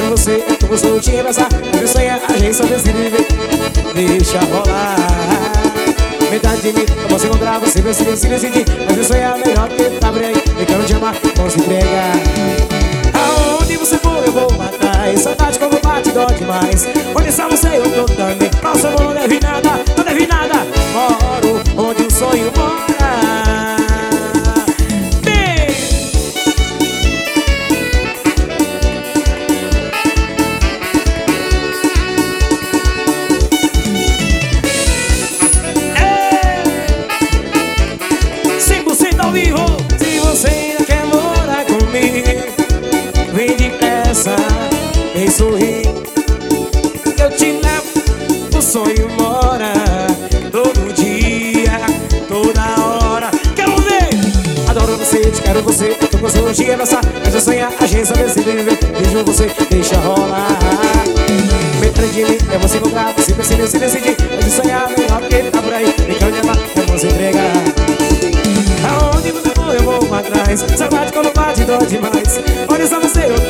com você, eu tô soltinho abraçar. Mas eu sonho, a gente só decide viver. Deixa rolar. Metade de mim, eu posso encontrar você, ver se decidir. Mas eu sonho é melhor que tá por aí. Eu quero te amar, não se entregar. Aonde você for, eu vou atrás. Saudade como bate, dói demais. Onde está você, eu tô também. Nosso amor não deve nada, não deve nada. Moro onde o sonho mora. Ao vivo. Se você ainda quer morar comigo, vem depressa, vem sorrir. Eu te levo, o sonho mora todo dia, toda hora. Quero ver! Adoro você, te quero você, eu tô com você, te abraçar. Mas eu sonho, a gente só decide viver. Vejo você, deixa rolar. Metade de mim, é você encontrar, você precisa se decidir. Mas eu sonho é melhor que tá por aí. Nem quero me amar, é você entregar. Aonde você for, eu vou atrás. Saudade quando bate, dói demais. Onde está você, eu